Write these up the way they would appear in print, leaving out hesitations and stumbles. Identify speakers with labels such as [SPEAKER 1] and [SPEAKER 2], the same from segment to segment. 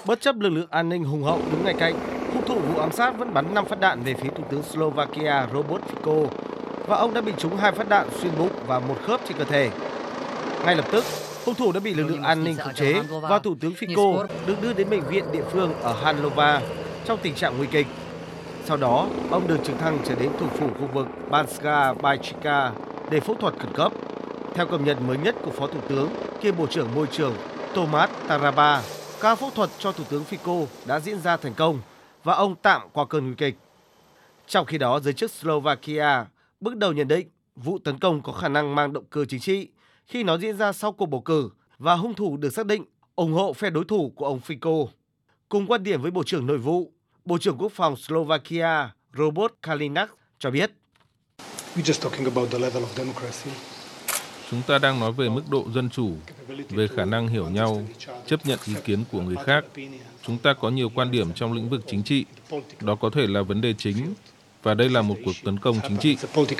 [SPEAKER 1] Bất chấp lực lượng an ninh hùng hậu đứng ngay cạnh, hung thủ vụ ám sát vẫn bắn 5 phát đạn về phía Thủ tướng Slovakia Robert Fico và ông đã bị trúng 2 phát đạn xuyên bụng và một khớp trên cơ thể. Ngay lập tức, hung thủ đã bị lực lượng an ninh khống chế và Thủ tướng Fico được đưa đến bệnh viện địa phương ở Hanlova trong tình trạng nguy kịch. Sau đó, ông được trực thăng trở đến thủ phủ khu vực Banska Bystrica để phẫu thuật khẩn cấp. Theo cập nhật mới nhất của Phó Thủ tướng kiêm Bộ trưởng Môi trường Tomáš Taraba, ca phẫu thuật cho Thủ tướng Fico đã diễn ra thành công và ông tạm qua cơn nguy kịch. Trong khi đó, giới chức Slovakia bước đầu nhận định vụ tấn công có khả năng mang động cơ chính trị khi nó diễn ra sau cuộc bầu cử và hung thủ được xác định ủng hộ phe đối thủ của ông Fico. Cùng quan điểm với Bộ trưởng Nội vụ, Bộ trưởng Quốc phòng Slovakia Robert Kaliňák cho biết.
[SPEAKER 2] Chúng ta đang nói về mức độ dân chủ, về khả năng hiểu nhau, chấp nhận ý kiến của người khác. Chúng ta có nhiều quan điểm trong lĩnh vực chính trị. Đó có thể là vấn đề chính, và đây là một cuộc tấn công chính trị.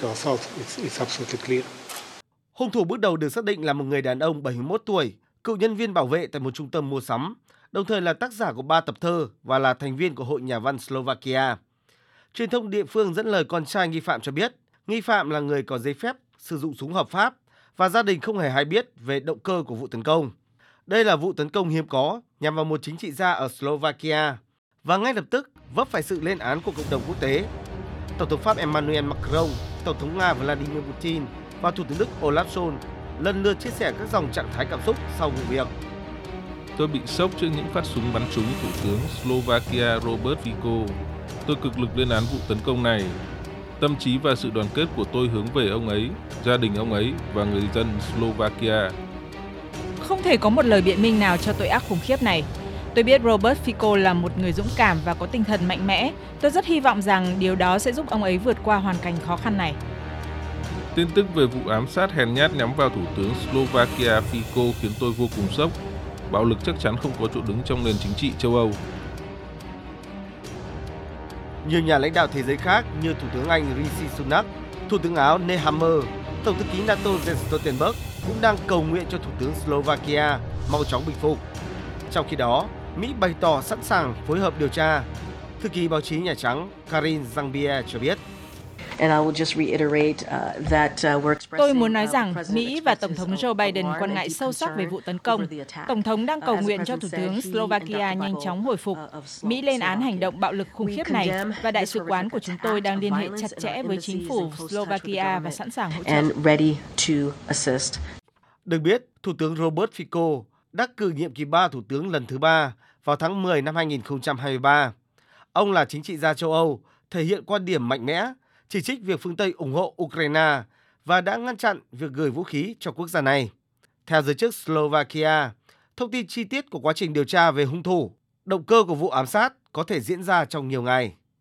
[SPEAKER 1] Hung thủ bước đầu được xác định là một người đàn ông 71 tuổi, cựu nhân viên bảo vệ tại một trung tâm mua sắm, đồng thời là tác giả của 3 tập thơ và là thành viên của Hội Nhà văn Slovakia. Truyền thông địa phương dẫn lời con trai nghi phạm cho biết, nghi phạm là người có giấy phép sử dụng súng hợp pháp và gia đình không hề hay biết về động cơ của vụ tấn công. Đây là vụ tấn công hiếm có nhằm vào một chính trị gia ở Slovakia và ngay lập tức vấp phải sự lên án của cộng đồng quốc tế. Tổng thống Pháp Emmanuel Macron, Tổng thống Nga Vladimir Putin và Thủ tướng Đức Olaf Scholz lần lượt chia sẻ các dòng trạng thái cảm xúc sau vụ việc.
[SPEAKER 2] Tôi bị sốc trước những phát súng bắn trúng Thủ tướng Slovakia Robert Fico. Tôi cực lực lên án vụ tấn công này. Tâm trí và sự đoàn kết của tôi hướng về ông ấy, gia đình ông ấy và người dân Slovakia.
[SPEAKER 3] Không thể có một lời biện minh nào cho tội ác khủng khiếp này. Tôi biết Robert Fico là một người dũng cảm và có tinh thần mạnh mẽ. Tôi rất hy vọng rằng điều đó sẽ giúp ông ấy vượt qua hoàn cảnh khó khăn này.
[SPEAKER 2] Tin tức về vụ ám sát hèn nhát nhắm vào Thủ tướng Slovakia Fico khiến tôi vô cùng sốc. Bạo lực chắc chắn không có chỗ đứng trong nền chính trị châu Âu.
[SPEAKER 1] Nhiều nhà lãnh đạo thế giới khác như Thủ tướng Anh Rishi Sunak, Thủ tướng Áo Nehammer, Tổng thư ký NATO Jens Stoltenberg cũng đang cầu nguyện cho Thủ tướng Slovakia mau chóng bình phục. Trong khi đó, Mỹ bày tỏ sẵn sàng phối hợp điều tra. Thư ký báo chí Nhà Trắng Karine Jean-Pierre cho biết.
[SPEAKER 3] Tôi muốn nói rằng Mỹ và Tổng thống Joe Biden quan ngại sâu sắc về vụ tấn công. Tổng thống đang cầu nguyện cho Thủ tướng Slovakia nhanh chóng hồi phục. Mỹ lên án hành động bạo lực khủng khiếp này và Đại sứ quán của chúng tôi đang liên hệ chặt chẽ với chính phủ Slovakia và sẵn sàng hỗ trợ.
[SPEAKER 1] Được biết, Thủ tướng Robert Fico đắc cử nhiệm kỳ 3 Thủ tướng lần thứ 3 vào tháng 10 năm 2023. Ông là chính trị gia châu Âu, thể hiện quan điểm mạnh mẽ, chỉ trích việc phương Tây ủng hộ Ukraine và đã ngăn chặn việc gửi vũ khí cho quốc gia này. Theo giới chức Slovakia, thông tin chi tiết của quá trình điều tra về hung thủ, động cơ của vụ ám sát có thể diễn ra trong nhiều ngày.